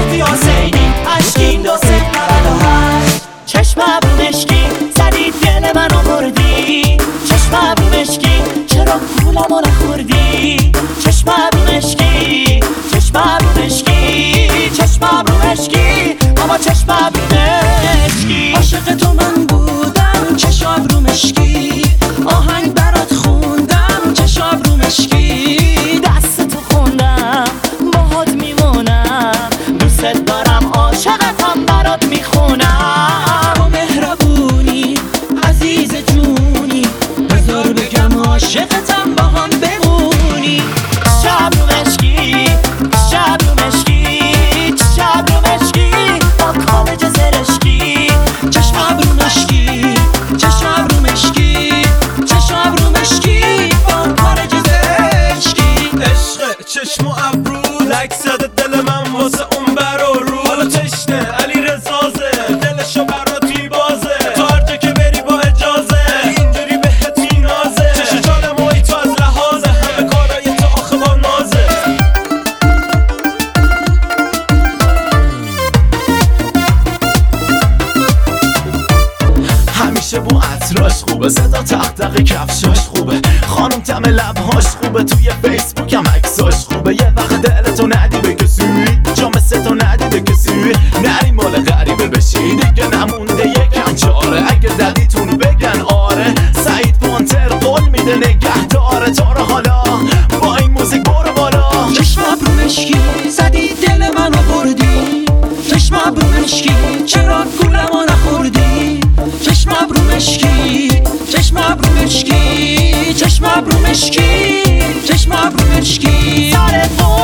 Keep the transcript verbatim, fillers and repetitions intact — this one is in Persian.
مهدی حسینی اشکین دو سه نود و هشت. چشمم رو مشکی زدی دل منو بردی، چشمم رو مشکی چرا گولمو نخوردی، چشمم رو مشکی چشمم رو مشکی چشمم رو مشکی اما چشمم رو مشکی. عاشق تو من بودم چشمم رو مشکی، آهنگ برات خوندم چشمم رو مشکی، دست تو خوندم باهات میمونم، دوست دارم عاشقتم برات میخونم. تو مهربونی عزیز جونی، بذار بگم عاشقتم با هم بمونی. شب رو مشکی شب رو مشکی شب رو مشکی با کالج زرشکی، چشمم رو مشکی چشمم رو مشکی چشمم رو مشکی با کالج زرشکی. عشق چشم و ابرو لک زده دل من واسه اون بر و رو، حالا تشنه علی رزازه دلشو براتی بازه، تو هر جا که بری با اجازه اینجوری بهت مینازه، چش جان مایی تو از لحاظه همه کارای تو آخه با نازه. همیشه با عطراش خوبه، صدا تق کفشاش خوبه، خانم تم لبهاش خوبه، توی فیسبوک هم عکساش خوبه. یه وقت دلتو ندی به کسی جا مثل تو ندی به کسی، نری مال غریبه بشی دیگه نمونده یکم چاره، اگه دلیتون بگن آره سعید پانتر قول میده نگه داره تو رو، حالا با این موزیک برو بالا. چشمم رو مشکی زدی دل منو بردی، چشمم رو مشکی چرا گولمو نخوردی، چشمم رو مشکی چشمم رو مشکی چشمم رو مشکی چشمم رو مشکی سر